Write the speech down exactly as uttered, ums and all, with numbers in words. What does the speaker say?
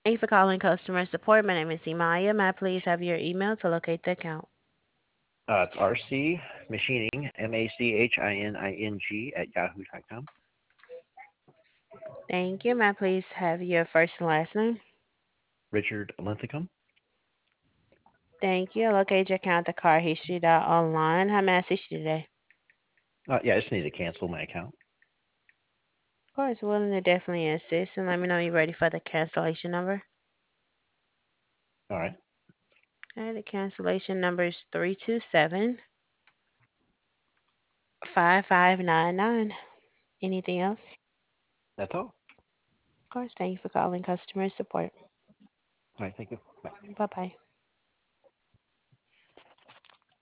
Thank you for calling customer support. My name is Imaya. May I please have your email to locate the account? Uh, it's R C Machining, M A C H I N I N G at yahoo dot com. Thank you. May I please have your first and last name? Richard Linthicum. Thank you. Locate your account at car history dot online. How may I assist you today? Uh, yeah, I just need to cancel my account. Of course, willing to definitely assist, and let me know when you're ready for the cancellation number. All right. All right, the cancellation number is three two seven five five nine nine. Anything else? That's all. Of course, thank you for calling customer support. All right. Thank you. Bye. Bye bye.